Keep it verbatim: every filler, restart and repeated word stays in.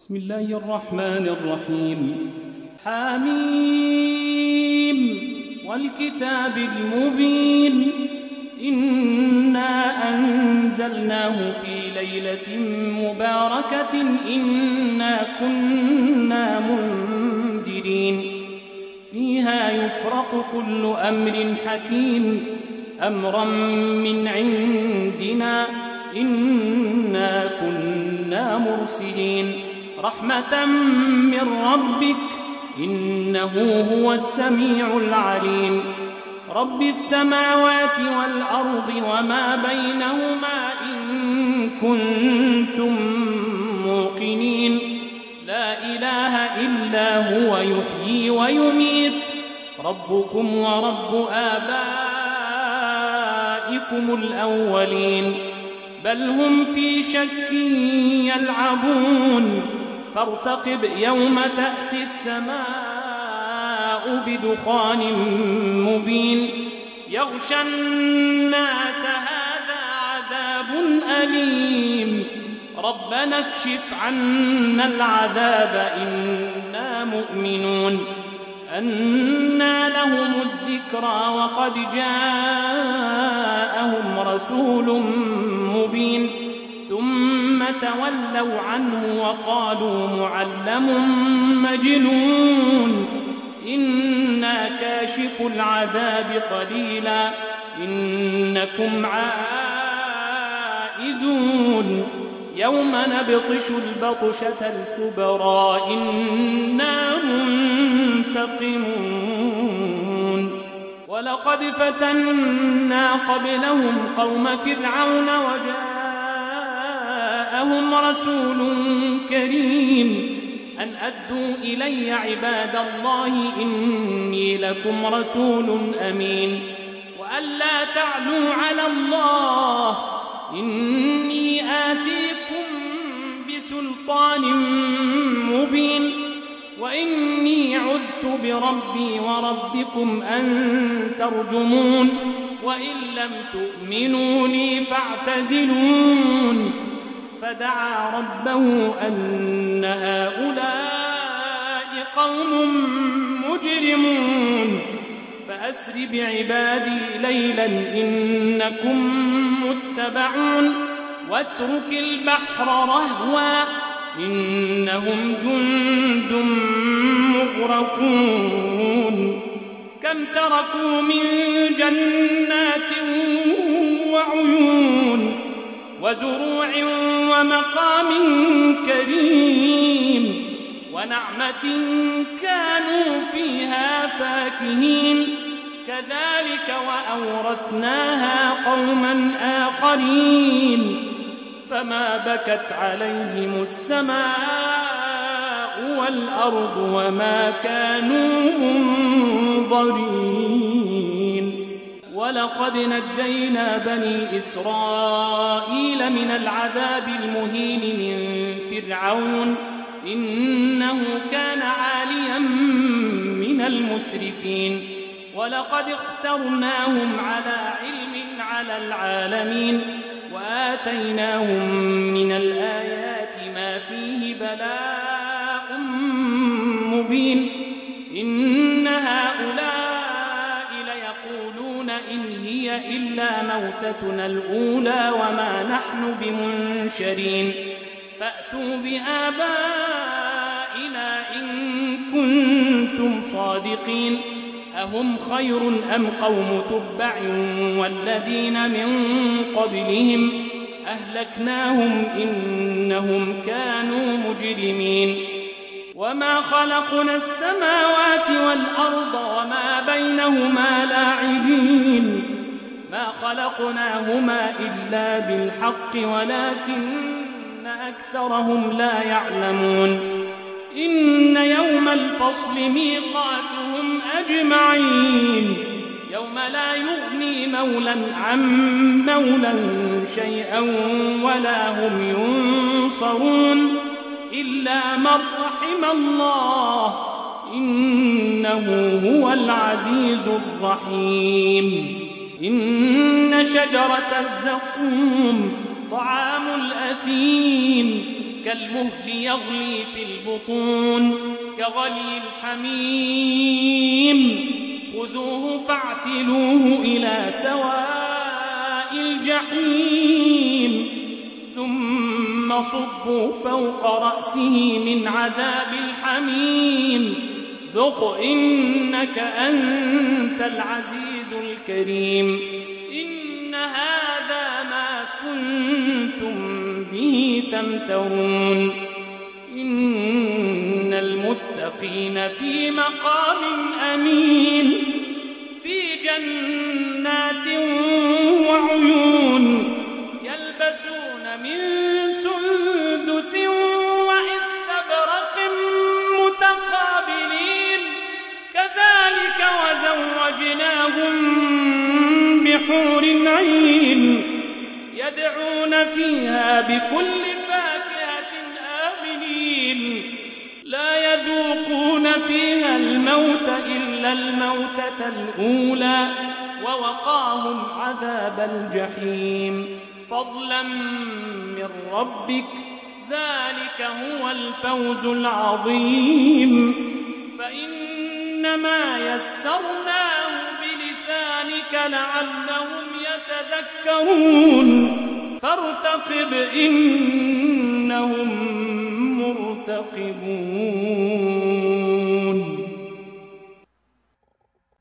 بسم الله الرحمن الرحيم. حميم والكتاب المبين إنا أنزلناه في ليلة مباركة إنا كنا منذرين فيها يفرق كل أمر حكيم أمرا من عندنا إنا كنا مرسلين رحمة من ربك إنه هو السميع العليم رب السماوات والأرض وما بينهما إن كنتم موقنين لا إله إلا هو يحيي ويميت ربكم ورب آبائكم الأولين بل هم في شك يلعبون فارتقب يوم تأتي السماء بدخان مبين يغشى الناس هذا عذاب أليم ربنا اكشف عنا العذاب إنا مؤمنون أنى لهم الذكرى وقد جاءهم رسول مبين ثم تولوا عنه وقالوا معلم مجنون إنا كاشف العذاب قليلا إنكم عائدون يوم نبطش البطشة الكبرى إنا منتقمون ولقد فتنا قبلهم قوم فرعون وجاءهم رسول كريم أن أدوا إلي عباد الله إني لكم رسول أمين وأن لا تعلوا على الله إني آتيكم بسلطان مبين وإني عذت بربي وربكم أن ترجمون وإن لم تؤمنوا لي فاعتزلون فدعا ربه أن هؤلاء قوم مجرمون فأسر بعبادي ليلا إنكم متبعون واترك البحر رهوا إنهم جند مغرقون كم تركوا من جنات وعيون وزروع ومقام كريم ونعمة كانوا فيها فاكهين كذلك وأورثناها قوما آخرين فما بكت عليهم السماء والأرض وما كانوا منظرين ولقد نجينا بني إسرائيل من العذاب المهين من فرعون إنه كان عاليا من المسرفين ولقد اخترناهم على علم على العالمين وآتيناهم من الآيات ما فيه بلاء مبين إن هؤلاء ليقولون إن هي إلا موتتنا الأولى وما نحن بمنشرين فأتوا بآبائنا إن كنتم صادقين أهم خير أم قوم تبع والذين من قبلهم أهلكناهم إنهم كانوا مجرمين وما خلقنا السماوات والأرض وما بينهما لاعبين ما خلقناهما إلا بالحق ولكن أكثرهم لا يعلمون إن يوم الفصل ميقاتهم أجمعين يوم لا يغني مولا عن مولا شيئا ولا هم ينصرون إلا من رحم الله إنه هو العزيز الرحيم إن شجرة الزقوم طعام الأثيم كالمهل يغلي في البطون كغلي الحميم خذوه فاعتلوه إلى سواء الجحيم ثم صبوا فوق رأسه من عذاب الحميم ذق إنك أنت العزيز الكريم إن هذا ما كنتم به تمترون إن المتقين في مقام أمين في جنات وعيون يلبسون من سندس وإستبرق متقابلين كذلك وزوجناهم بحور عين يدعون فيها بكل فاكهة آمنين لا يذوقون فيها الموت إلا الموتة الأولى ووقاهم عذاب الجحيم فضلا من ربك ذلك هو الفوز العظيم فإنما يسرناه بلسانك لعلهم يتذكرون فارتقب إنهم مرتقبون